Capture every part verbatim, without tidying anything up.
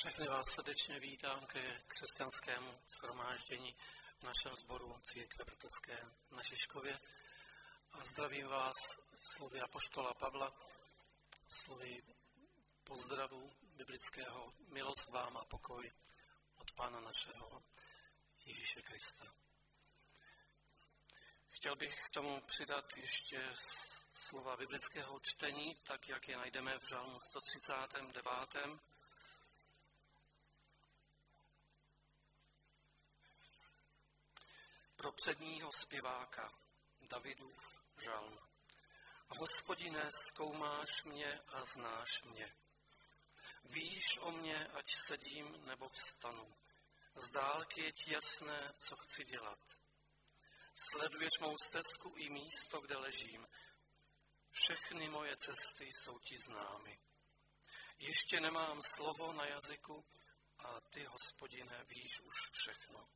Všechny vás srdečně vítám ke křesťanskému shromáždění v našem sboru Církve Bratrské na Žižkově a zdravím vás slovy apoštola Pavla, slovy pozdravu biblického, milost vám a pokoj od Pána našeho Ježíše Krista. Chtěl bych k tomu přidat ještě slova biblického čtení, tak jak je najdeme v žalmu sto třicátém devátém Pro předního zpěváka Davidův žalm. Hospodine, zkoumáš mě a znáš mě. Víš o mě, ať sedím nebo vstanu. Z dálky je ti jasné, co chci dělat. Sleduješ mou stezku i místo, kde ležím. Všechny moje cesty jsou ti známy. Ještě nemám slovo na jazyku a ty, Hospodine, víš už všechno.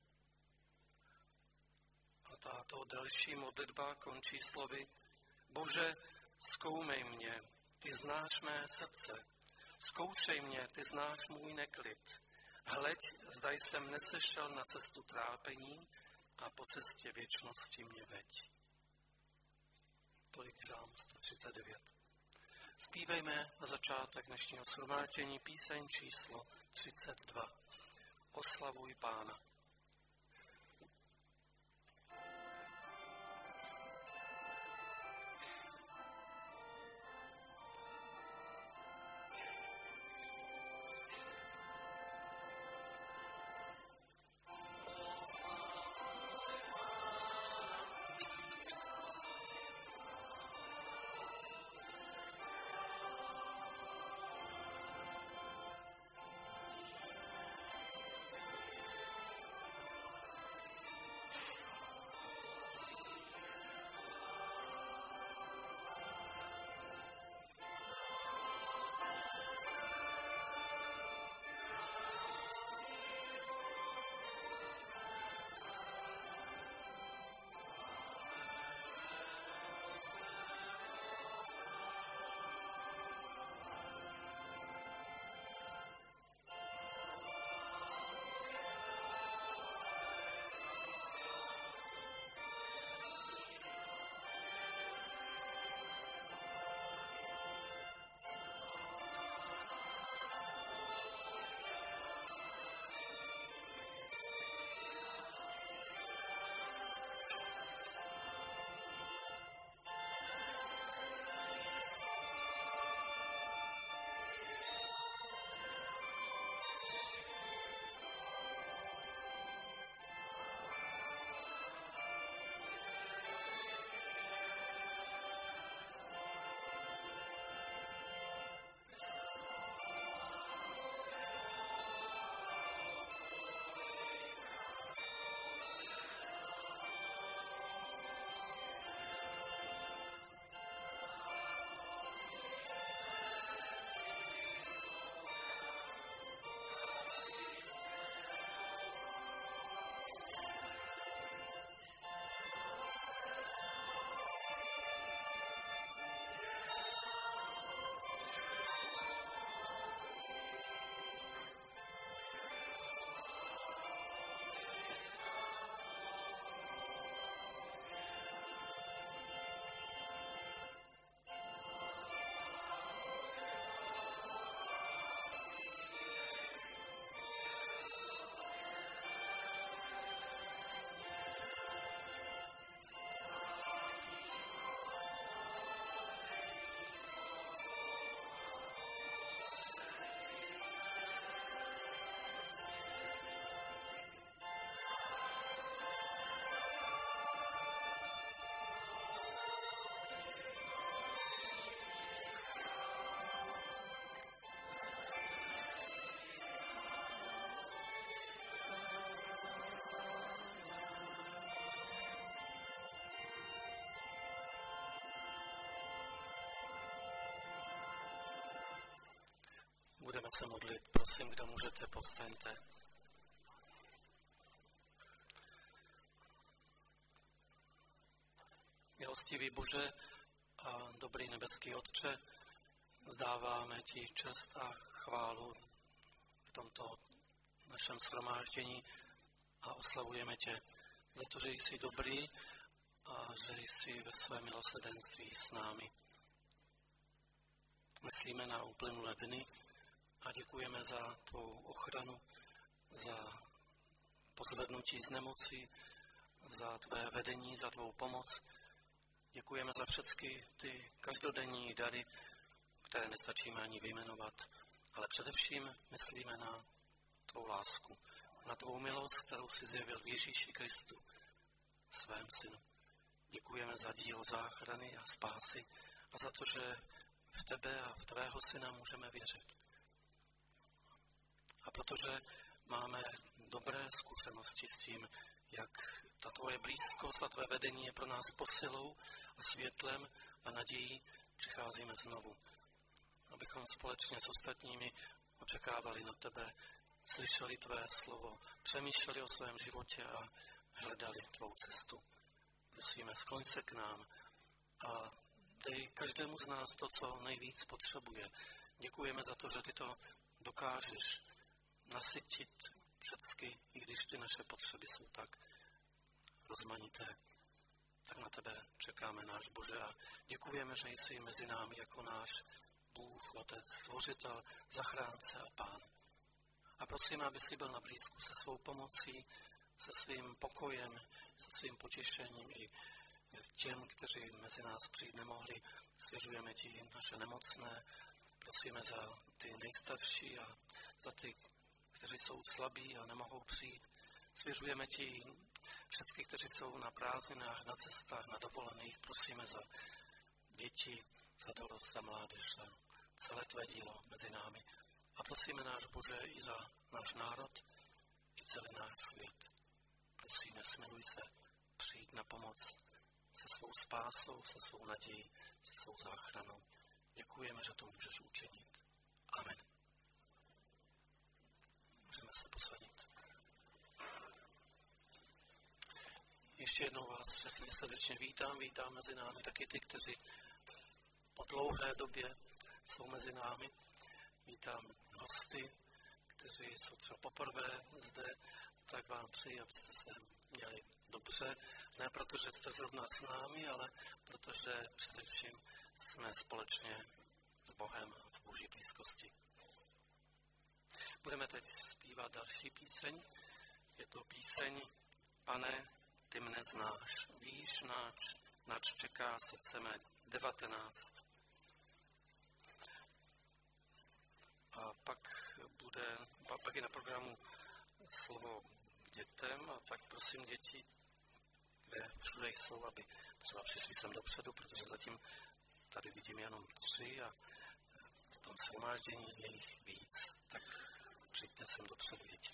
A tato delší modlitba končí slovy: Bože, zkoumej mě, ty znáš mé srdce. Zkoušej mě, ty znáš můj neklid. Hleď, zda jsem nesešel na cestu trápení a po cestě věčnosti mě veď. Tolik žálm sto třicet devět. Zpívejme na začátek dnešního shromáždění píseň číslo třicet dva. Oslavuj Pána. Budeme se modlit. Prosím, kdo můžete, povstaňte. Milostivý Bože a dobrý nebeský Otče, vzdáváme ti čest a chválu v tomto tomto našem shromáždění a oslavujeme tě za to, že jsi dobrý a že jsi ve svém milosrdenství s námi. Myslíme na uplynulé dny a děkujeme za tvou ochranu, za pozvednutí z nemoci, za tvé vedení, za tvou pomoc. Děkujeme za všechny ty každodenní dary, které nestačíme ani vyjmenovat, ale především myslíme na tvou lásku, na tvou milost, kterou jsi zjevil v Ježíši Kristu, svém synu. Děkujeme za dílo záchrany a spásy a za to, že v tebe a v tvého syna můžeme věřit. A protože máme dobré zkušenosti s tím, jak ta tvoje blízkost a tvé vedení je pro nás posilou a světlem a nadějí, přicházíme znovu, abychom společně s ostatními očekávali na tebe, slyšeli tvé slovo, přemýšleli o svém životě a hledali tvou cestu. Prosíme, skloň se k nám a dej každému z nás to, co nejvíc potřebuje. Děkujeme za to, že ty to dokážeš nasytit všecky, i když ty naše potřeby jsou tak rozmanité. Tak na tebe čekáme, náš Bože, a děkujeme, že jsi mezi námi jako náš Bůh, Otec, Stvořitel, Zachránce a Pán. A prosím, aby jsi byl na blízku se svou pomocí, se svým pokojem, se svým potěšením i těm, kteří mezi nás přijít nemohli. Svěřujeme ti naše nemocné, prosíme za ty nejstarší a za ty, kteří jsou slabí a nemohou přijít. Svěřujeme ti všechny, kteří jsou na prázdninách, na cestách, na dovolených. Prosíme za děti, za dorost, za mládež, za celé tvé dílo mezi námi. A prosíme, náš Bože, i za náš národ, i celý náš svět. Prosíme, smiluj se, přijít na pomoc se svou spásou, se svou nadějí, se svou záchranou. Děkujeme, že to můžeš učinit. Amen. Můžeme se posadit. Ještě jednou vás všechny srdečně vítám. Vítám mezi námi taky ty, kteří po dlouhé době jsou mezi námi. Vítám hosty, kteří jsou třeba poprvé zde, tak vám přeji, abyste se měli dobře. Ne proto, že jste zrovna s námi, ale protože především jsme společně s Bohem v Boží blízkosti. Budeme teď zpívat další píseň. Je to píseň Pane, ty mne znáš, víš, nač, nač čeká srdce mé, devatenáct. A pak bude, pak je na programu slovo k dětem, a tak prosím děti, kde všude jsou, aby třeba přišli sem dopředu, protože zatím tady vidím jenom tři a v tom shromáždění je jich víc, tak přijďte sem dopředu, děti.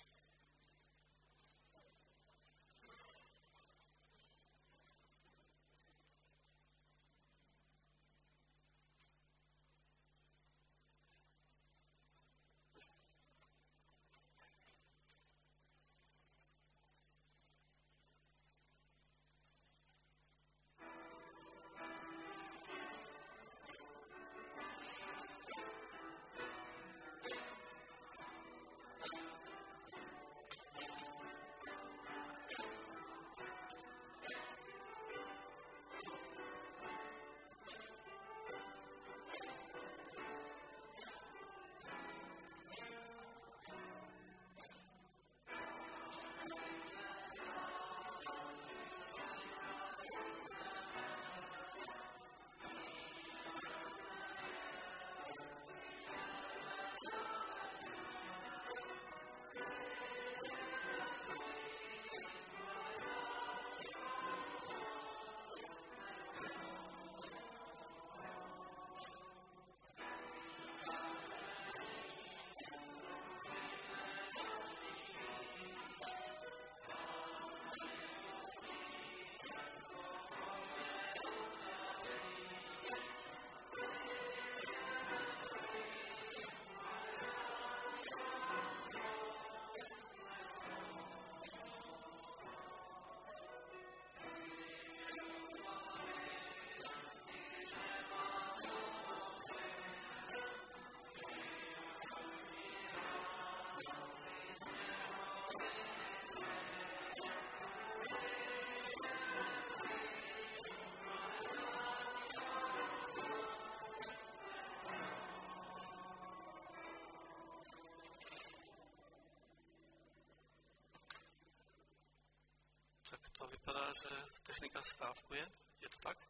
To vypadá, že technika stávkuje. Je to tak?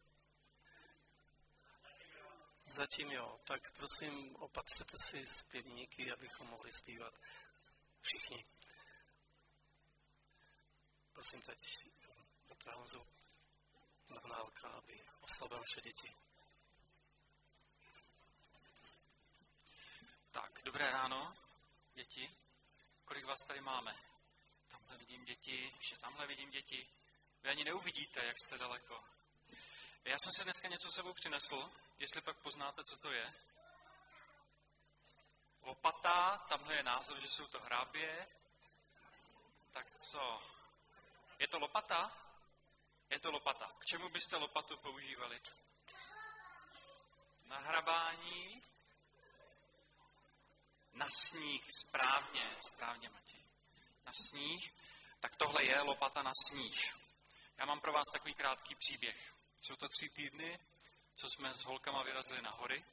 Zatím jo. Tak prosím, opatřete si zpěvníky, abychom mohli zpívat všichni. Prosím teď Bratra Honzu Nahnálka, aby oslovil naše děti. Tak, dobré ráno, děti. Kolik vás tady máme? Tamhle vidím děti, ještě tamhle vidím děti. Vy ani neuvidíte, jak jste daleko. Já jsem si dneska něco sebou přinesl, jestli pak poznáte, co to je. Lopata, tamhle je názor, že jsou to hrábě. Tak co? Je to lopata? Je to lopata. K čemu byste lopatu používali? Na hrabání? Na sníh, správně, správně, Matěj. Na sníh, tak tohle je lopata na sníh. Já mám pro vás takový krátký příběh. Jsou to tři týdny, co jsme s holkama vyrazili na hory.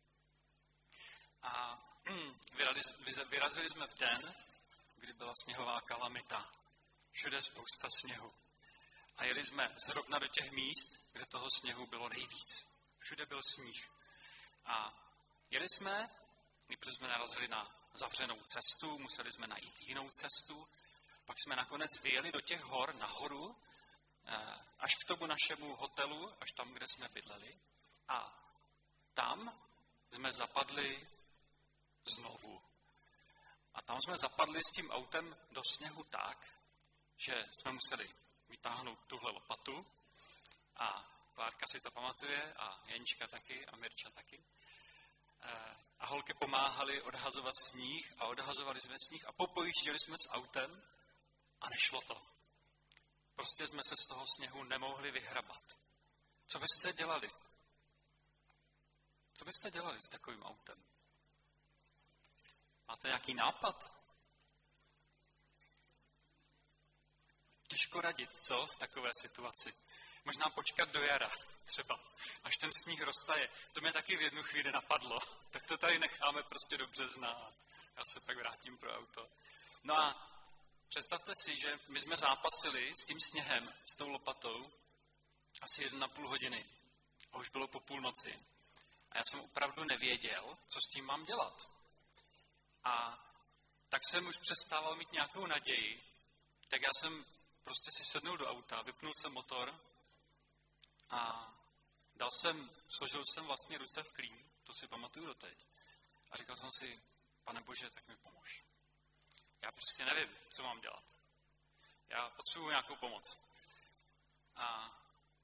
A vyrazili jsme v den, kdy byla sněhová kalamita. Všude spousta sněhu. A jeli jsme zrovna do těch míst, kde toho sněhu bylo nejvíc. Všude byl sníh. A jeli jsme, nejprve jsme narazili na zavřenou cestu, museli jsme najít jinou cestu, pak jsme nakonec vyjeli do těch hor nahoru, až k tomu našemu hotelu, až tam, kde jsme bydleli. A tam jsme zapadli znovu. A tam jsme zapadli s tím autem do sněhu tak, že jsme museli vytáhnout tuhle lopatu a Klárka si to pamatuje a Janička taky a Mirča taky. A holky pomáhali odhazovat sníh a odhazovali jsme sníh a popojížděli jsme s autem a nešlo to. Prostě jsme se z toho sněhu nemohli vyhrabat. Co byste dělali? Co byste dělali s takovým autem? Máte nějaký nápad? Těžko radit, co v takové situaci? Možná počkat do jara třeba, až ten sníh roztaje. To mě taky v jednu chvíli napadlo. Tak to tady necháme prostě do března. Já se pak vrátím pro auto. No a představte si, že my jsme zápasili s tím sněhem, s tou lopatou, asi jeden a půl hodiny. A už bylo po půlnoci. A já jsem opravdu nevěděl, co s tím mám dělat. A tak jsem už přestával mít nějakou naději. Tak já jsem prostě si sednul do auta, vypnul jsem motor a dal jsem, složil jsem vlastně ruce v klín, to si pamatuju doteď. A říkal jsem si, Pane Bože, tak mi pomož. Já prostě nevím, co mám dělat. Já potřebuji nějakou pomoc. A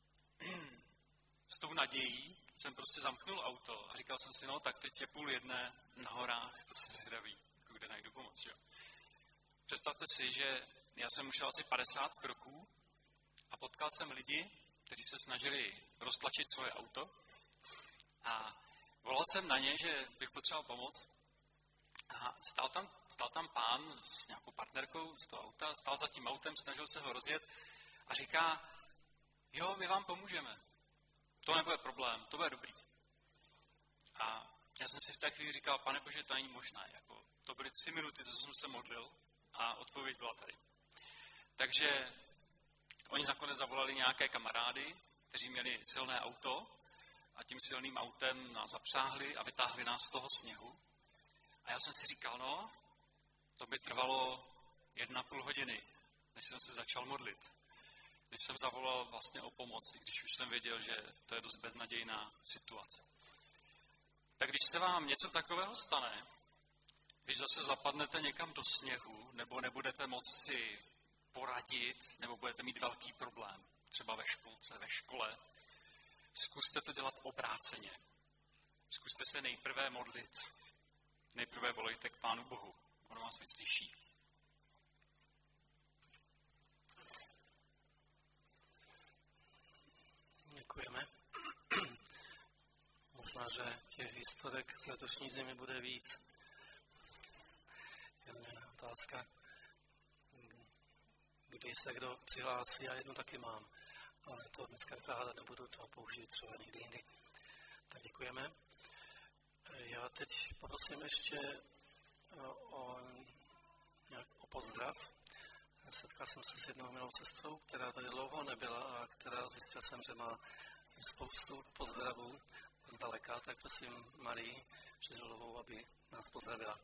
s tou nadějí jsem prostě zamknul auto a říkal jsem si, no tak teď je půl jedné na horách, to se zvědaví, jako kde najdu pomoc. Jo? Představte si, že já jsem ušel asi padesát kroků a potkal jsem lidi, kteří se snažili roztlačit svoje auto a volal jsem na ně, že bych potřeboval pomoc. A stál tam, stál tam pán s nějakou partnerkou z toho auta, stál za tím autem, snažil se ho rozjet a říká, jo, my vám pomůžeme. To nebude problém, to bude dobrý. A já jsem si v té chvíli říkal, Pane Bože, to není možné. Jako, to byly tři minuty, co jsem se modlil a odpověď byla tady. Takže oni nakonec zavolali nějaké kamarády, kteří měli silné auto a tím silným autem nás zapřáhli a vytáhli nás z toho sněhu. A já jsem si říkal, no, to by trvalo jedna půl hodiny, než jsem se začal modlit. Než jsem zavolal vlastně o pomoc, i když už jsem věděl, že to je dost beznadějná situace. Tak když se vám něco takového stane, když zase zapadnete někam do sněhu, nebo nebudete moci poradit, nebo budete mít velký problém, třeba ve školce, ve škole, zkuste to dělat obráceně. Zkuste se nejprve modlit. Nejprve volejte k Pánu Bohu. On vás vyslyší. Děkujeme. Možná, že těch historek z letošní zimy bude víc. Jedna otázka, kdy se kdo přihlásí, já jednu taky mám. Ale to dneska vykládat nebudu, to použít třeba někdy jindy. Tak děkujeme. Já teď poprosím ještě o, nějak, o pozdrav setkal jsem se s jednou milou sestrou, která tady dlouho nebyla a která zjistil jsem, že má spoustu pozdravů zdaleka, tak prosím Marii Žiželovou, aby nás pozdravila.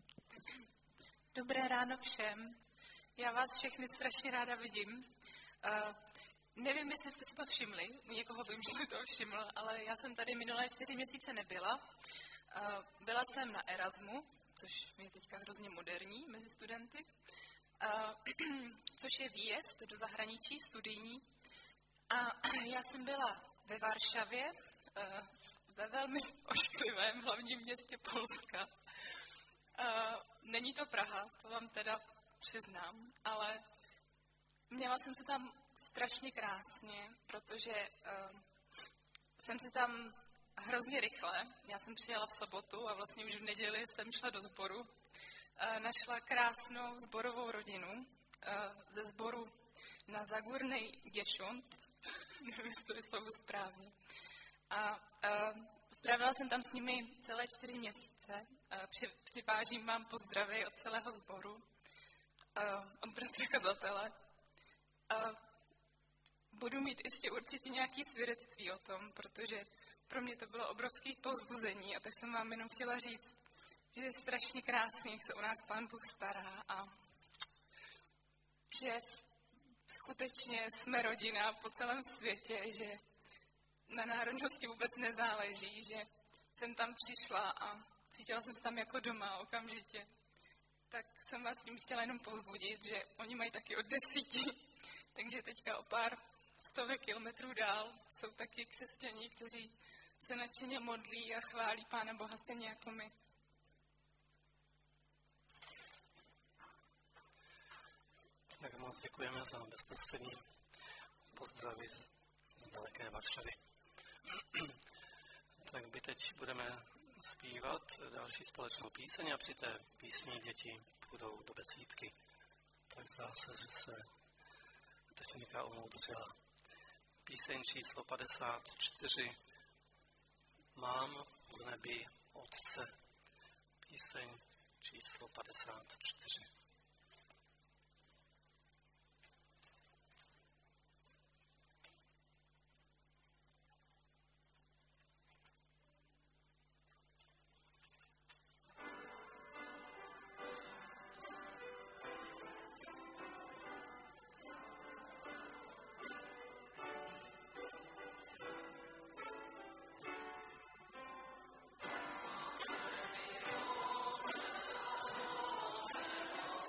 Dobré ráno všem. Já vás všechny strašně ráda vidím. Uh, nevím, jestli jste si to všimli, u někoho vím, že si to všiml, ale já jsem tady minulé čtyři měsíce nebyla. Uh, byla jsem na Erasmu, což je teďka hrozně moderní mezi studenty, uh, což je výjezd do zahraničí studijní. A já jsem byla ve Varšavě, uh, ve velmi ošklivém hlavním městě Polska. Uh, není to Praha, to vám teda přiznám, ale měla jsem se tam strašně krásně, protože uh, jsem si tam hrozně rychle, já jsem přijela v sobotu a vlastně už v neděli jsem šla do sboru, uh, našla krásnou sborovou rodinu uh, ze sboru na Zagurnej Děšont, nevím, jestli to vyslovuji správně. A uh, strávila jsem tam s nimi celé čtyři měsíce. Uh, při, připážím vám pozdravy od celého sboru, uh, od bratra kazatele. Uh, budu mít ještě určitě nějaké svědectví o tom, protože pro mě to bylo obrovské povzbuzení a tak jsem vám jenom chtěla říct, že je strašně krásný, jak se o nás Pán Bůh stará a že skutečně jsme rodina po celém světě, že na národnosti vůbec nezáleží, že jsem tam přišla a cítila jsem se tam jako doma okamžitě. Tak jsem vás tím chtěla jenom povzbudit, že oni mají taky od desíti, takže teďka o pár stovek kilometrů dál jsou taky křesťaní, kteří se nadšeně modlí a chválí Pána Boha stejně jako my. Tak moc děkujeme za bezprostřední pozdravy z, z daleké Varšavy. Tak my teď budeme zpívat další společnou píseň a při té písni děti půjdou do besídky. Tak zdá se, že se technika umoudřila. Píseň číslo padesát čtyři. Mám v nebi Otce. Píseň číslo padesát čtyři. Mám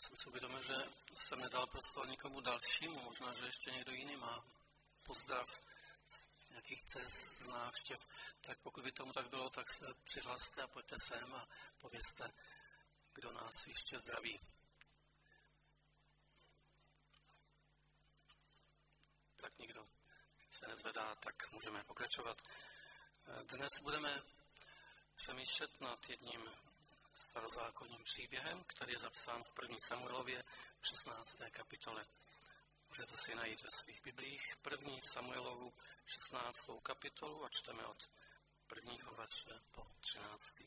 jsem si uvědomil, že jsem nedal prostor nikomu dalšímu, možná, že ještě někdo jiný má pozdrav z nějakých cest, z návštěv, tak pokud by tomu tak bylo, tak se přihlaste a pojďte sem a povězte, kdo nás ještě zdraví. Tak nikdo se nezvedá, tak můžeme pokračovat. Dnes budeme přemýšlet nad jedním starozákonním příběhem, který je zapsán v první Samuelově v šestnácté kapitole. Můžete si najít ve svých biblích první Samuelovu šestnáctou kapitolu a čteme od prvního verše po třináctý.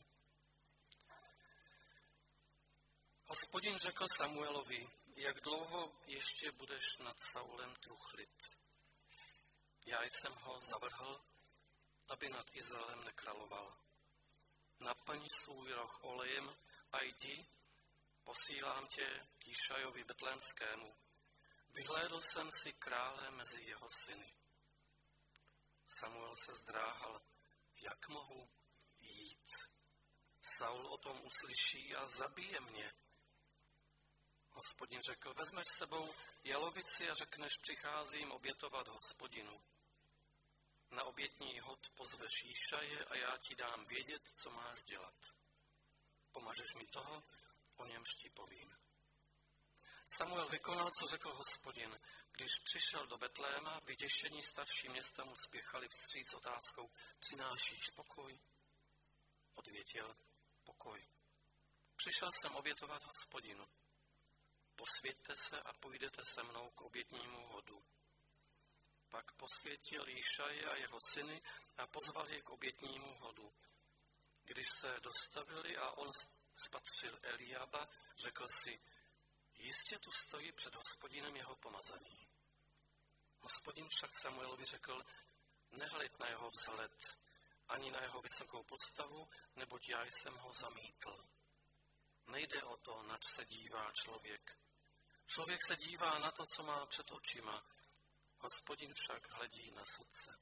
Hospodin řekl Samuelovi, jak dlouho ještě budeš nad Saulem truchlit? Já jsem ho zavrhl, aby nad Izraelem nekráloval. Naplň svůj roh olejem a jdi, posílám tě k Jíšajovi betlémskému. Vyhlédl jsem si krále mezi jeho syny. Samuel se zdráhal, jak mohu jít. Saul o tom uslyší a zabije mě. Hospodin řekl, vezmeš s sebou jalovici a řekneš, přicházím obětovat Hospodinu. Na obětní hod pozveš Jíšaje a já ti dám vědět, co máš dělat. Pomažeš mi toho, o němž ti povím. Samuel vykonal, co řekl Hospodin. Když přišel do Betléma, vyděšení starší města mu spěchali vstříc otázkou, přinášíš pokoj? Odvětil, pokoj. Přišel jsem obětovat Hospodinu. Posvěťte se a půjdete se mnou k obětnímu hodu. Pak posvětil Jíšaje a jeho syny a pozval je k obětnímu hodu. Když se dostavili a on spatřil Eliába, řekl si, jistě tu stojí před Hospodinem jeho pomazaný. Hospodin však Samuelovi řekl, nehleď na jeho vzhled, ani na jeho vysokou postavu, neboť já jsem ho zamítl. Nejde o to, nač se dívá člověk. Člověk se dívá na to, co má před očima, Hospodin však hledí na srdce.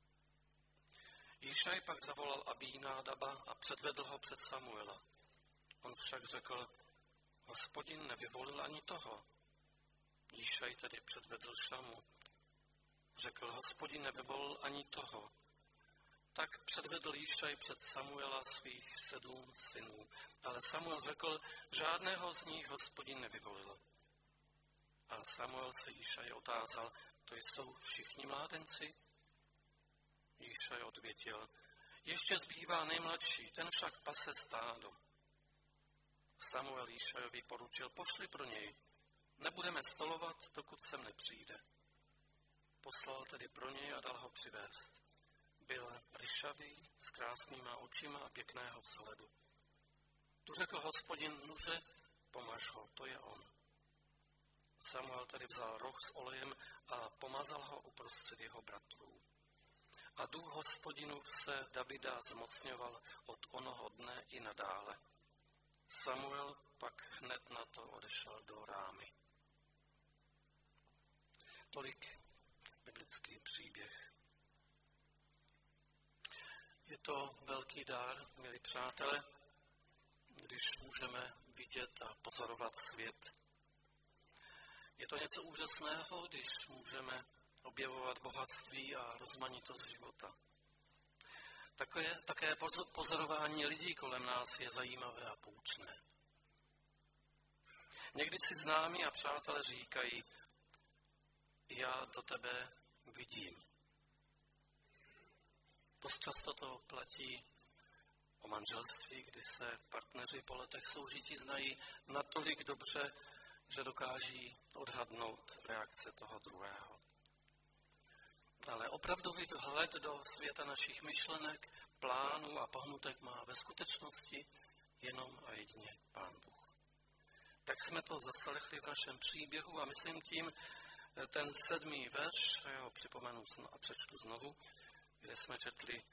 Jíšaj pak zavolal Abínádaba a předvedl ho před Samuela. On však řekl, Hospodin nevyvolil ani toho. Jíšaj tedy předvedl Šamu. Řekl, Hospodin nevyvolil ani toho. Tak předvedl Jíšaj před Samuela svých sedm synů. Ale Samuel řekl, žádného z nich Hospodin nevyvolil. A Samuel se Jíšaje otázal, to jsou všichni mládenci? Jíšaj odvětil, ještě zbývá nejmladší, ten však pase stádo. Samuel Jíšajovi poručil, pošli pro něj, nebudeme stolovat, dokud sem nepřijde. Poslal tedy pro něj a dal ho přivést. Byl ryšavý, s krásnýma očima a pěkného vzhledu. Tu řekl Hospodin, nuže, pomaž ho, to je on. Samuel tedy vzal roh s olejem a pomazal ho uprostřed jeho bratrů. A duch Hospodinův se Davida zmocňoval od onoho dne i nadále. Samuel pak hned na to odešel do Rámy. Tolik biblický příběh. Je to velký dár, milí přátelé, když můžeme vidět a pozorovat svět. Je to něco úžasného, když můžeme objevovat bohatství a rozmanitost života. Také, také pozorování lidí kolem nás je zajímavé a poučné. Někdy si známí a přátelé říkají, já do tebe vidím. Dost často to platí o manželství, kdy se partneři po letech soužití znají natolik dobře, že dokáží odhadnout reakce toho druhého. Ale opravdový vhled do světa našich myšlenek, plánů a pohnutek má ve skutečnosti jenom a jedině Pán Bůh. Tak jsme to zaslechli v našem příběhu a myslím tím ten sedmý verš, já ho připomenu a přečtu znovu, kde jsme četli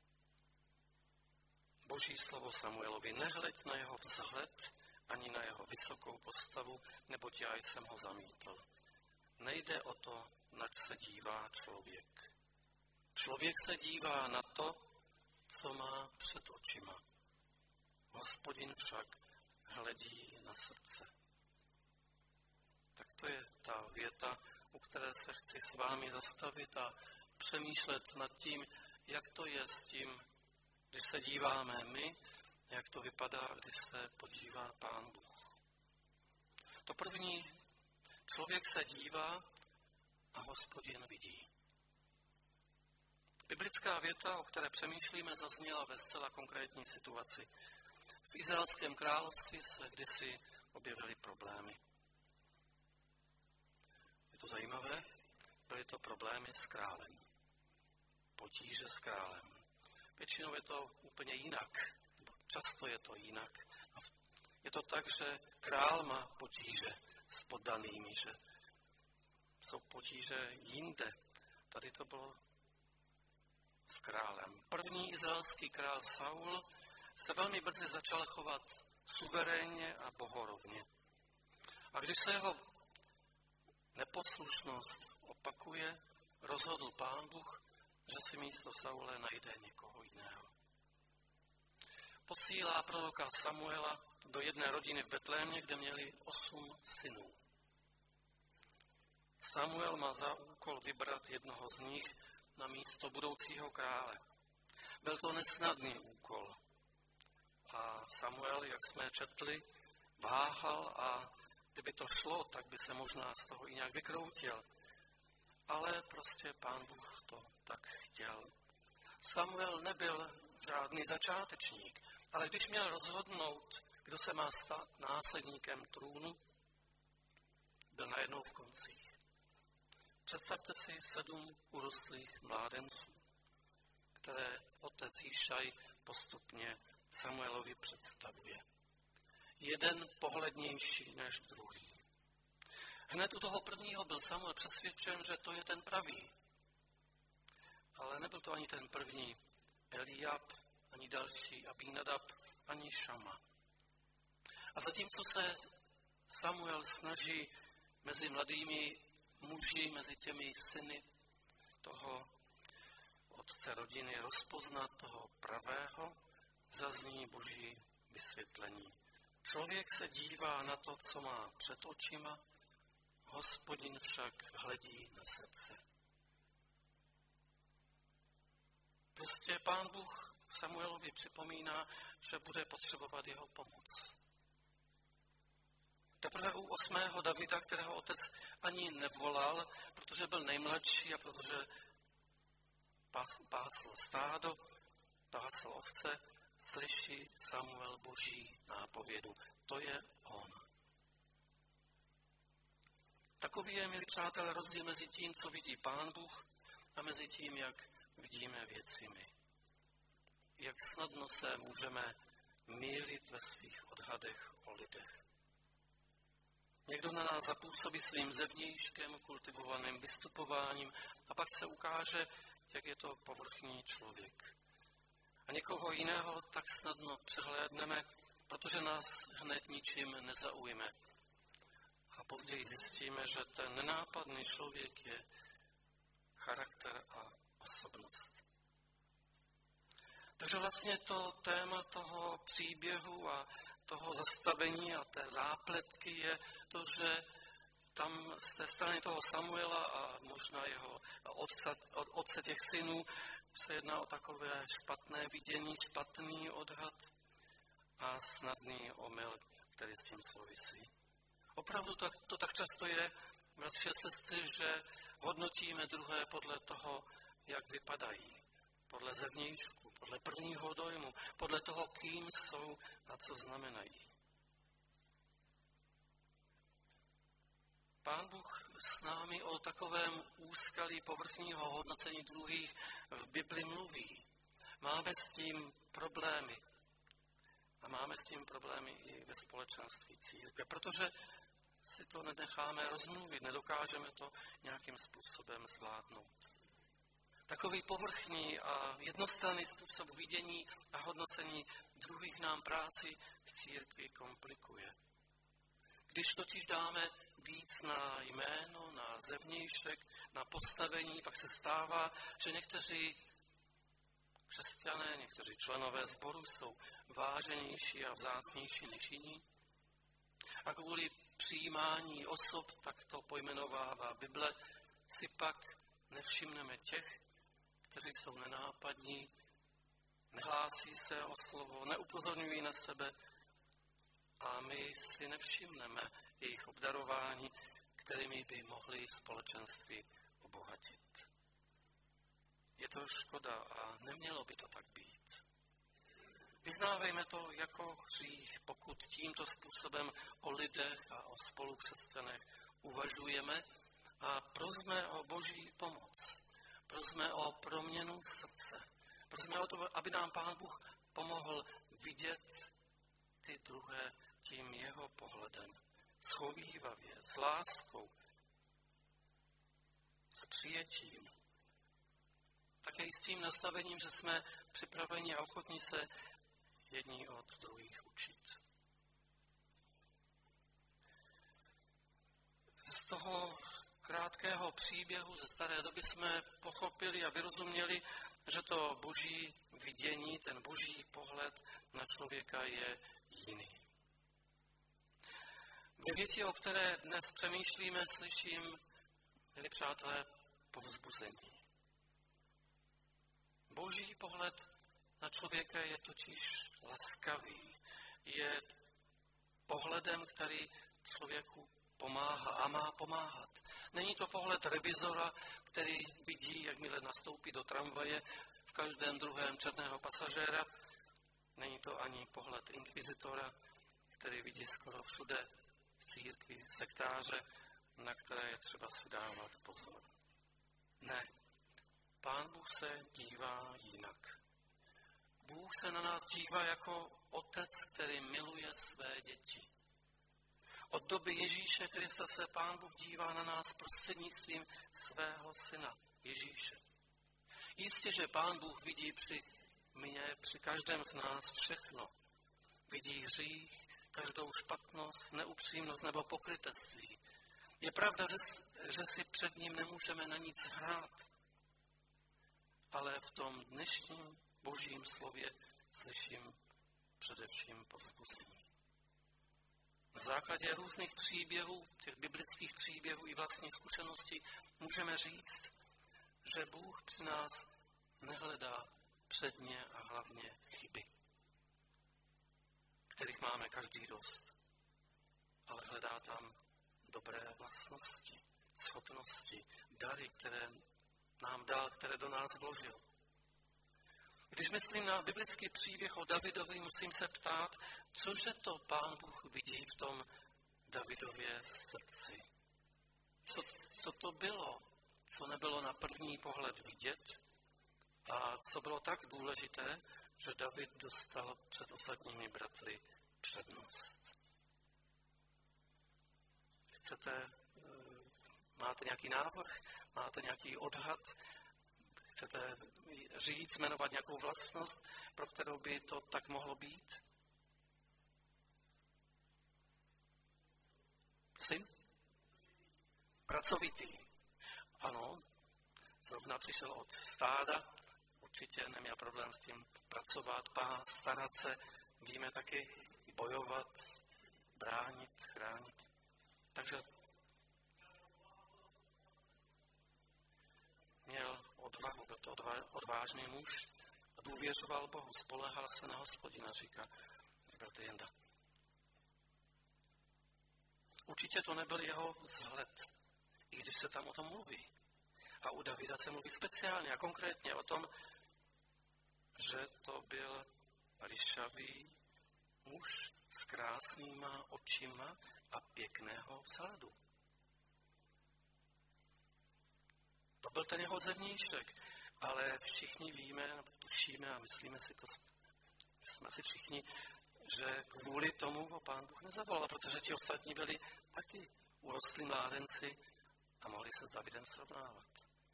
Boží slovo Samuelovi, nehleď na jeho vzhled, ani na jeho vysokou postavu, neboť já jsem ho zamítl. Nejde o to, nač se dívá člověk. Člověk se dívá na to, co má před očima. Hospodin však hledí na srdce. tak to je ta věta, u které se chci s vámi zastavit a přemýšlet nad tím, jak to je s tím, když se díváme my, jak to vypadá, když se podívá Pán Bůh. To první, člověk se dívá a Hospodin vidí. Biblická věta, o které přemýšlíme, zazněla ve zcela konkrétní situaci. V Izraelském království se kdysi objevily problémy. Je to zajímavé, byly to problémy s králem. Potíže s králem. Většinou je to úplně jinak. Často je to jinak. A je to tak, že král má potíže s poddanými, že jsou potíže jinde. Tady to bylo s králem. První izraelský král Saul se velmi brzy začal chovat suverénně a bohorovně. A když se jeho neposlušnost opakuje, rozhodl Pán Bůh, že si místo Saule najde někoho jiného. Posílá proroka Samuela do jedné rodiny v Betlémě, kde měli osm synů. Samuel má za úkol vybrat jednoho z nich na místo budoucího krále. Byl to nesnadný úkol. A Samuel, jak jsme četli, váhal a kdyby to šlo, tak by se možná z toho i nějak vykroutil. Ale prostě Pán Bůh to tak chtěl. Samuel nebyl žádný začátečník, ale když měl rozhodnout, kdo se má stát následníkem trůnu, byl najednou v koncích. Představte si sedm urostlých mládenců, které otec Jíšaj postupně Samuelovi představuje. Jeden pohlednější než druhý. Hned u toho prvního byl Samuel přesvědčen, že to je ten pravý. Ale nebyl to ani ten první Eliab, ani další Abinadab, ani Šama. A zatímco se Samuel snaží mezi mladými muži, mezi těmi syny toho otce rodiny rozpoznat toho pravého, zazní Boží vysvětlení. Člověk se dívá na to, co má před očima, Hospodin však hledí na srdce. Prostě Pán Bůh Samuelovi připomíná, že bude potřebovat jeho pomoc. Teprve u osmého Davida, kterého otec ani nevolal, protože byl nejmladší a protože pásl stádo, pásl ovce, slyší Samuel Boží nápovědu. To je on. Takový je, milí přátelé, rozdíl mezi tím, co vidí Pán Bůh, a mezi tím, jak vidíme věci my. Jak snadno se můžeme mýlit ve svých odhadech o lidech. Někdo na nás zapůsobí svým zevnějškem, kultivovaným vystupováním a pak se ukáže, jak je to povrchní člověk. A někoho jiného tak snadno přehlédneme, protože nás hned ničím nezaujme. A později zjistíme, že ten nenápadný člověk je charakter a osobnost. Takže vlastně to téma toho příběhu a toho zastavení a té zápletky je to, že tam z té strany toho Samuela a možná jeho otce, otce těch synů se jedná o takové špatné vidění, špatný odhad a snadný omyl, který s tím souvisí. Opravdu to, to tak často je, bratři a sestry, že hodnotíme druhé podle toho, jak vypadají. Podle zevnějšku, podle prvního dojmu, podle toho, kým jsou a co znamenají. Pán Bůh s námi o takovém úskalí povrchního hodnocení druhých v Bibli mluví. Máme s tím problémy. A máme s tím problémy i ve společenství církve, protože si to nenecháme rozmluvit, nedokážeme to nějakým způsobem zvládnout. Takový povrchní a jednostranný způsob vidění a hodnocení druhých nám práci v církvi komplikuje. Když totiž dáme víc na jméno, na zevnějšek, na postavení, pak se stává, že někteří křesťané, někteří členové sboru jsou váženější a vzácnější než jiní. A kvůli přijímání osob, tak to pojmenovává Bible, si pak nevšimneme těch, kteří jsou nenápadní, nehlásí se o slovo, neupozorňují na sebe a my si nevšimneme jejich obdarování, kterými by mohli společenství obohatit. Je to škoda a nemělo by to tak být. Vyznávejme to jako hřích, pokud tímto způsobem o lidech a o spolukřesťanech uvažujeme a prosme o Boží pomoc. Prosme o proměnu srdce. Prosme o to, aby nám Pán Bůh pomohl vidět ty druhé tím jeho pohledem. Schovívavě, s láskou, s přijetím. Také i s tím nastavením, že jsme připraveni a ochotní se jedni od druhých učit. Z toho krátkého příběhu ze staré doby jsme pochopili a vyrozuměli, že to boží vidění, ten boží pohled na člověka je jiný. Ve věci, o které dnes přemýšlíme, slyším, milí přátelé, povzbuzení. Boží pohled na člověka je totiž laskavý. Je pohledem, který člověku pomáhá a má pomáhat. Není to pohled revizora, který vidí, jakmile nastoupí do tramvaje, v každém druhém černého pasažéra. Není to ani pohled inkvizitora, který vidí skoro všude v církvi sektáře, na které je třeba si dávat pozor. Ne, Pán Bůh se dívá jinak. Bůh se na nás dívá jako otec, který miluje své děti. Od doby Ježíše Krista se Pán Bůh dívá na nás prostřednictvím svého syna Ježíše. Jistě, že Pán Bůh vidí při mně, při každém z nás všechno. Vidí hřích, každou špatnost, neupřímnost nebo pokrytectví. Je pravda, že, že si před ním nemůžeme na nic hrát, ale v tom dnešním božím slově slyším především povzbuzení. Na základě různých příběhů, těch biblických příběhů i vlastních zkušeností můžeme říct, že Bůh při nás nehledá předně a hlavně chyby, kterých máme každý dost, ale hledá tam dobré vlastnosti, schopnosti, dary, které nám dal, které do nás vložil. Když myslím na biblický příběh o Davidovi, musím se ptát, cože to Pán Bůh vidí v tom Davidově srdci. Co, co to bylo, co nebylo na první pohled vidět a co bylo tak důležité, že David dostal před ostatními bratry přednost. Chcete, máte nějaký návrh, máte nějaký odhad, chcete říct, jmenovat nějakou vlastnost, pro kterou by to tak mohlo být? Prosím? Pracovitý. Ano, zrovna přišel od stáda, určitě neměl problém s tím pracovat, pás, starat se, víme taky bojovat, bránit, chránit. Takže měl odvahu, byl to odvážný muž a důvěřoval Bohu, spoléhal se na Hospodina, říká bratr Jenda. Určitě to nebyl jeho vzhled, i když se tam o tom mluví. A u Davida se mluví speciálně a konkrétně o tom, že to byl ryšavý muž s krásnýma očima a pěkného vzhledu. To byl ten jeho zevnějšek, ale všichni víme, nebo tušíme a myslíme si to, myslíme si všichni, že kvůli tomu ho Pán Bůh nezavolal, protože ti ostatní byli taky urostlí mládenci a mohli se s Davidem srovnávat.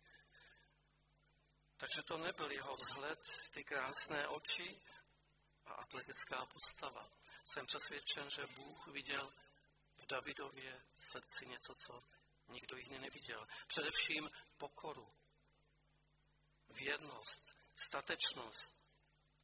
Takže to nebyl jeho vzhled, ty krásné oči a atletická postava. Jsem přesvědčen, že Bůh viděl v Davidově srdci něco, co nikdo jiný neviděl. Především pokoru, věrnost, statečnost,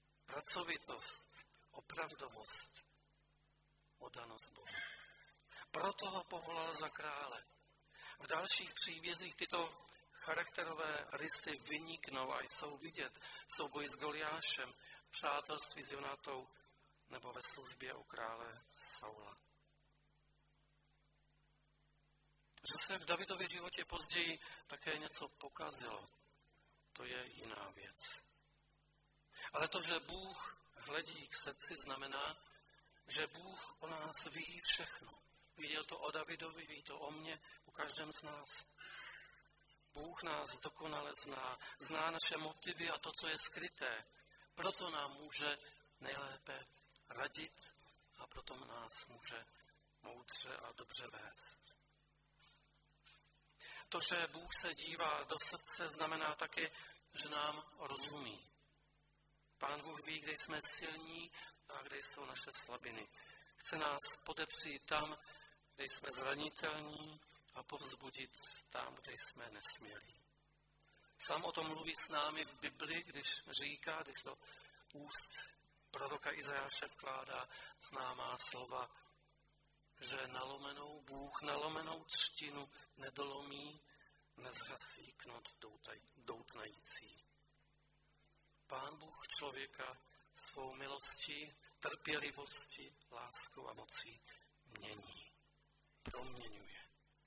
pracovitost, opravdovost, oddanost Bohu. Proto ho povolal za krále. V dalších příbězích tyto charakterové rysy vyniknou a jsou vidět v souboji s Goliášem, v přátelství s Jonatou nebo ve službě u krále Saula. Že se v Davidově životě později také něco pokazilo, to je jiná věc. Ale to, že Bůh hledí k srdci, znamená, že Bůh o nás ví všechno. Viděl to o Davidovi, ví to o mně, o každém z nás. Bůh nás dokonale zná, zná naše motivy a to, co je skryté. Proto nám může nejlépe radit a proto nás může moudře a dobře vést. To, že Bůh se dívá do srdce, znamená taky, že nám rozumí. Pán Bůh ví, kde jsme silní a kde jsou naše slabiny. Chce nás podepřít tam, kde jsme zranitelní a povzbudit tam, kde jsme nesmělí. Sám o tom mluví s námi v Bibli, když říká, když do úst proroka Izajáše vkládá známá slova, že nalomenou Bůh nalomenou třtinu nedolomí, nezhasí knot doutnající. Pán Bůh člověka svou milostí, trpělivostí, láskou a mocí mění, proměňuje.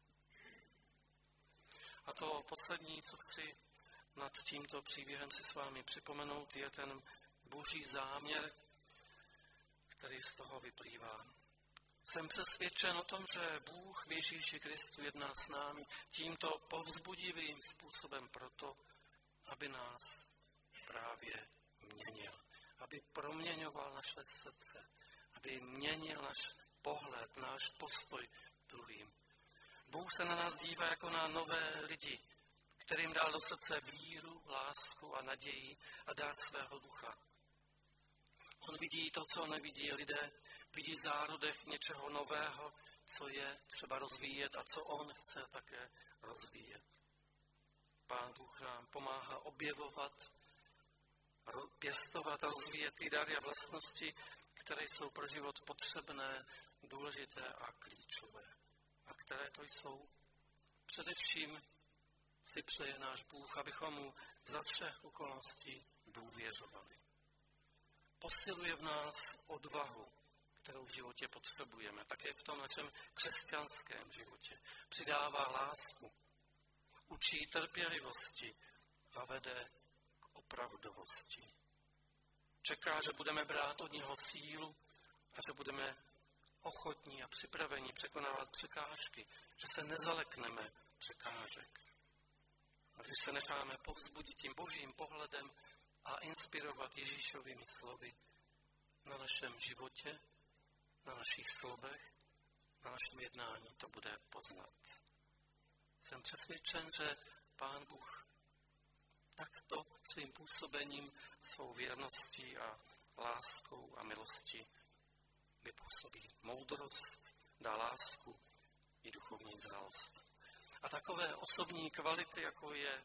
A to poslední, co chci nad tímto příběhem si s vámi připomenout, je ten boží záměr, který z toho vyplývá. Jsem přesvědčen o tom, že Bůh v Ježíši Kristu jedná s námi tímto povzbudivým způsobem proto, aby nás právě měnil, aby proměňoval naše srdce, aby měnil náš pohled, náš postoj druhým. Bůh se na nás dívá jako na nové lidi, kterým dal do srdce víru, lásku a naději a dát svého ducha. On vidí to, co nevidí lidé, vidí zárodek něčeho nového, co je třeba rozvíjet a co on chce také rozvíjet. Pán Bůh nám pomáhá objevovat, pěstovat a rozvíjet ty dary a vlastnosti, které jsou pro život potřebné, důležité a klíčové. A které to jsou? Především si přeje náš Bůh, abychom mu za všech okolností důvěřovali. Posiluje v nás odvahu, kterou v životě potřebujeme, také v tom našem křesťanském životě. Přidává lásku, učí trpělivosti a vede k opravdovosti. Čeká, že budeme brát od něho sílu a že budeme ochotní a připraveni překonávat překážky, že se nezalekneme překážek. A když se necháme povzbudit tím božím pohledem a inspirovat Ježíšovými slovy na našem životě, na našich slovech, na našem jednání, to bude poznat. Jsem přesvědčen, že Pán Bůh takto svým působením, svou věrností a láskou a milostí vypůsobí moudrost, dá lásku i duchovní zralost. A takové osobní kvality, jako je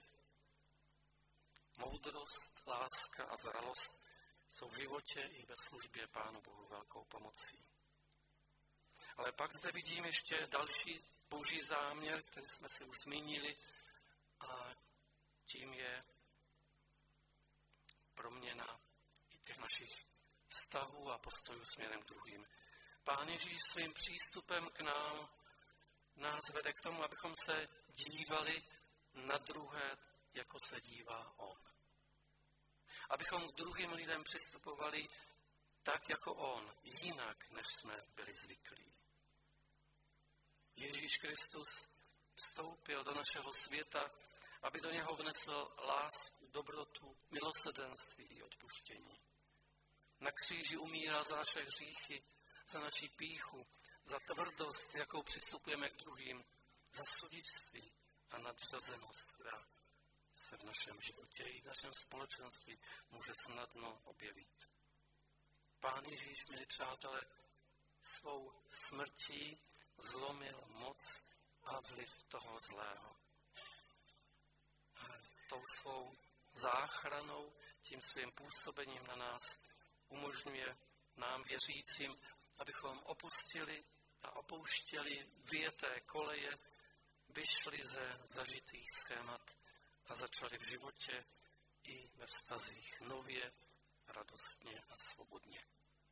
moudrost, láska a zralost, jsou v životě i ve službě Pánu Bohu velkou pomocí. Ale pak zde vidím ještě další boží záměr, který jsme si už zmínili, a tím je proměna i těch našich vztahů a postojů směrem k druhým. Pán Ježíš svým přístupem k nám nás vede k tomu, abychom se dívali na druhé, jako se dívá on. Abychom k druhým lidem přistupovali tak, jako on, jinak, než jsme byli zvyklí. Ježíš Kristus vstoupil do našeho světa, aby do něho vnesl lásku, dobrotu, milosrdenství i odpuštění. Na kříži umírá za naše hříchy, za naši pýchu, za tvrdost, s jakou přistupujeme k druhým, za sudičství a nadřazenost, která se v našem životě i v našem společenství může snadno objevit. Pán Ježíš, milí přátelé, svou smrtí zlomil moc a vliv toho zlého. A tou svou záchranou, tím svým působením na nás umožňuje nám věřícím, abychom opustili a opouštěli vyjeté koleje, vyšli ze zažitých schémat a začali v životě i ve vztazích nově, radostně a svobodně.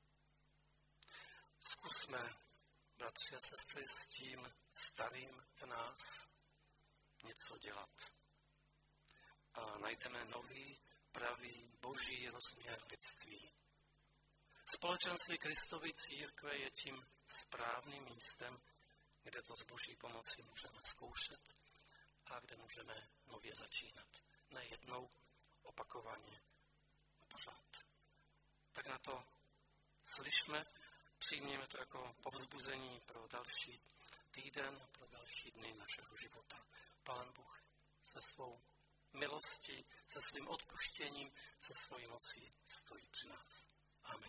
Zkusme, bratři a sestry, s tím starým v nás něco dělat. A najdeme nový, pravý, boží rozměr lidství. Společenství Kristovy církve je tím správným místem, kde to s boží pomocí můžeme zkoušet a kde můžeme nově začínat. Ne jednou, opakovaně a pořád. Tak na to slyšme, přijměme to jako povzbuzení pro další týden, pro další dny našeho života. Pán Bůh se svou milostí, se svým odpuštěním, se svojí mocí stojí při nás. Amen.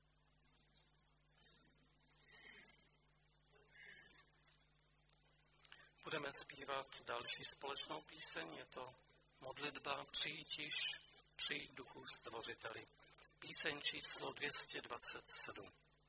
Budeme zpívat další společnou píseň, je to modlitba Přijď již, přijď Duchu Stvořiteli. Píseň číslo dvě stě dvacet sedm.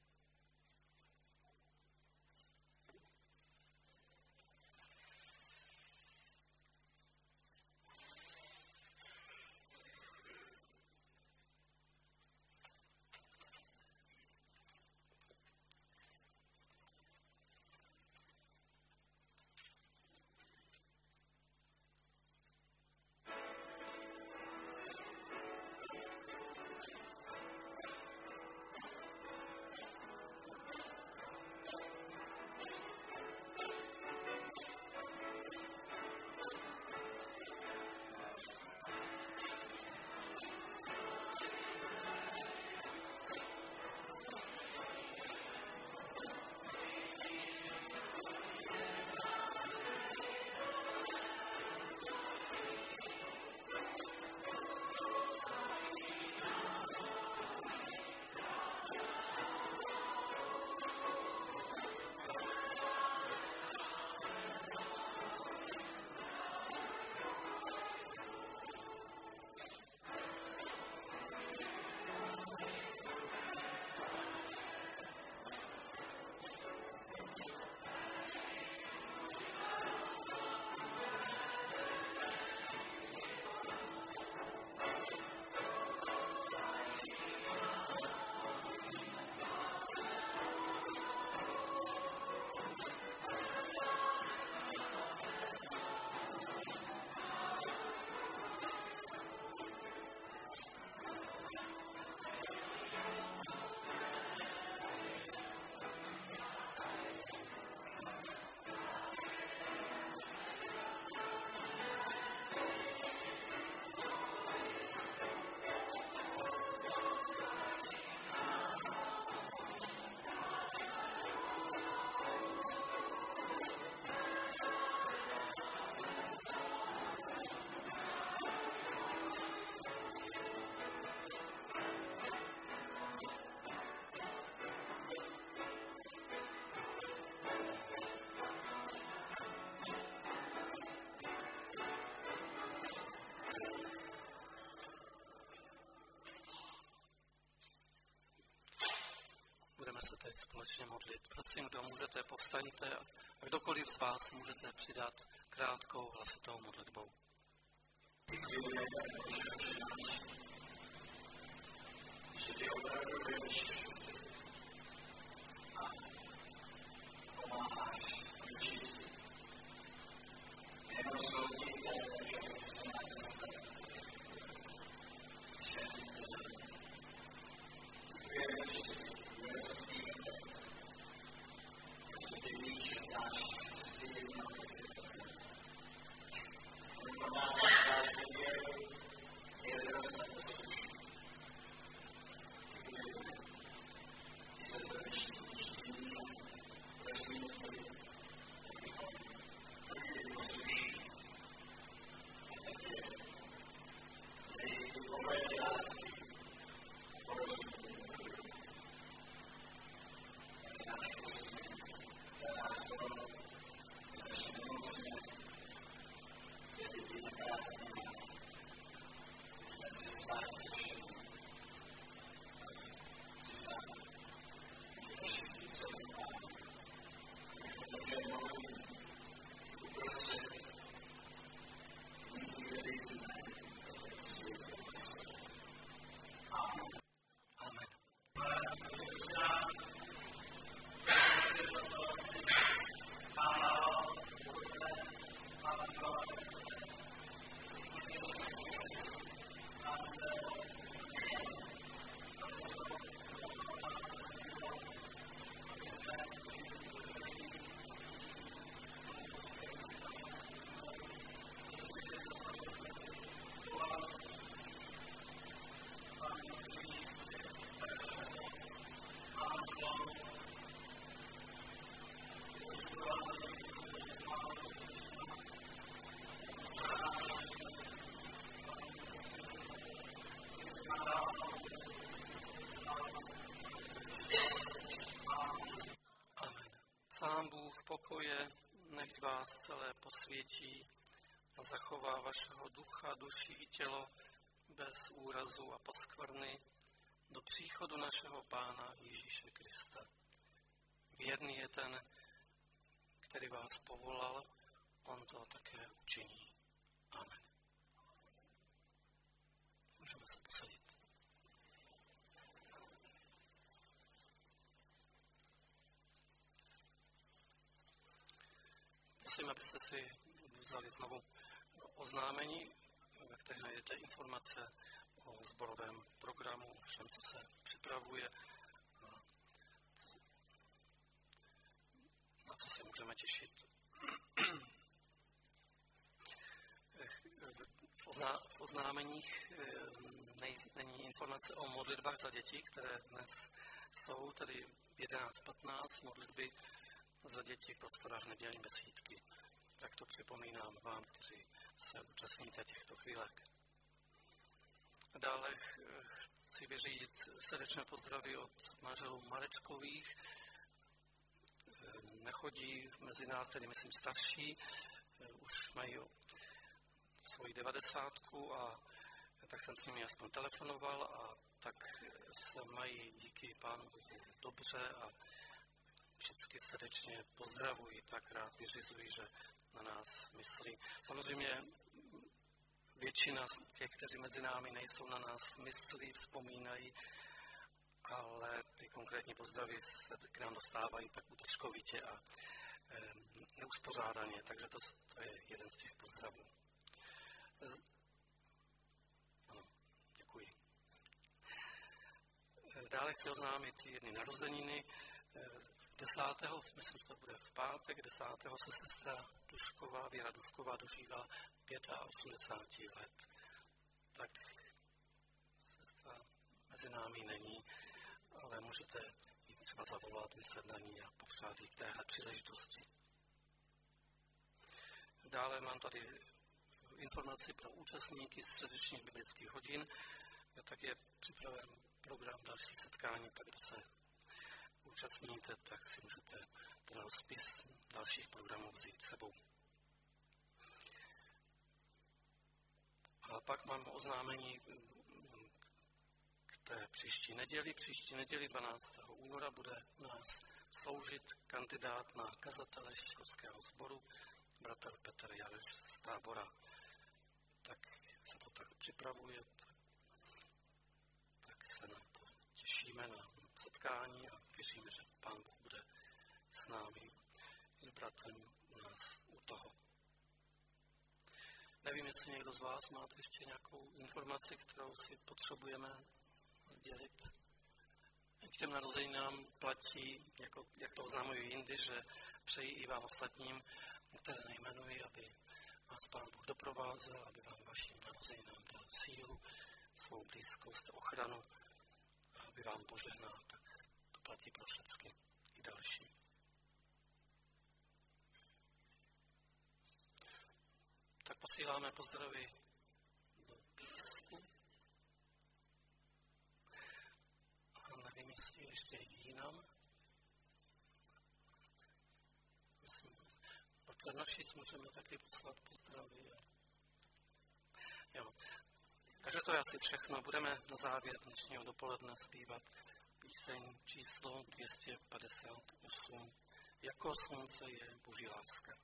Se teď společně modlit. Prosím, kdo můžete, povstaňte a kdokoliv z vás můžete přidat krátkou hlasitou modlitbou. Děkujeme, že ty opravdu věříš srdce a pomáháš vyčistit. Jenom soudíte, že se na to stane. Děkujeme, že jsi Pro nás je věru, věru, pokoje nech vás celé posvětí a zachová vašeho ducha, duši i tělo bez úrazu a poskvrny do příchodu našeho Pána Ježíše Krista. Věrný je ten, který vás povolal, on to také učiní. Amen. Můžeme se posadit. Prosím, abyste si vzali znovu oznámení, ve které najdete informace o sborovém programu, o všem, co se připravuje, na co se můžeme těšit. V, ozná, v oznámeních nej, není informace o modlitbách za děti, které dnes jsou, tedy jedenáct patnáct modlitby za děti v prostorách nedělní besídky. Tak to připomínám vám, kteří se účastníte těchto chvílek. Dále chci vyřídit srdečné pozdravy od manželů Marečkových. Nechodí mezi nás, tedy myslím starší, už mají svoji devadesátku a tak jsem s nimi aspoň telefonoval a tak se mají díky Pánu Bohu dobře a všichni srdečně pozdravují, tak rád vyřizují, že na nás myslí. Samozřejmě většina z těch, kteří mezi námi nejsou, na nás myslí, vzpomínají, ale ty konkrétní pozdravy se k nám dostávají tak útržkovitě a e, neuspořádaně, takže to, to je jeden z těch pozdravů. Ano, děkuji. Dále chci oznámit jedny narozeniny. Desátého, myslím, že to bude v pátek, desátého se sestra Dušková, Věra Dušková dožívá osmdesát pět let. Tak sestra mezi námi není, ale můžete jí třeba zavolat, myslet na ní a popřát jí k téhle příležitosti. Dále mám tady informaci pro účastníky středečních biblických hodin, tak je připraven program další setkání, tak kdo se účastníte, tak si můžete ten rozpis dalších programů vzít sebou. A pak mám oznámení k té příští neděli. Příští neděli dvanáctého února bude u nás sloužit kandidát na kazatele Žižkovského sboru, bratr Petr Jareš z Tábora. Tak se to tak připravuje, tak se na to těšíme, na setkání a věříme, že Pán Bůh bude s námi, s bratrem u nás u toho. Nevím, jestli někdo z vás máte ještě nějakou informaci, kterou si potřebujeme sdělit. K těm narozeninám platí, jako, jak to oznamují jindy, že přeji i vám ostatním, které nejmenuji, aby vás Pán Bůh doprovázel, aby vám vašim narozeninám dal sílu, svou blízkost, ochranu, a aby vám požehnal, tak to platí pro všechny i další. Tak posíláme pozdravy do Písku. A nevím, jestli ještě jinam. Myslím, do Černošic můžeme taky poslat pozdravy. Jo. Takže to je asi všechno. Budeme na závěr dnešního dopoledne zpívat píseň číslo dvě stě padesát osm. Jako slunce je Boží láska.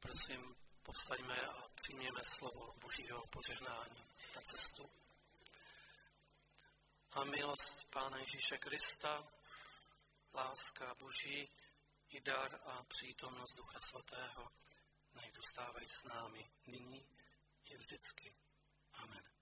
prosím, povstaňme a přijměme slovo Božího požehnání na cestu. A milost Pána Ježíše Krista, láska Boží i dar a přítomnost Ducha Svatého nech zůstávají s námi nyní i vždycky. Amen.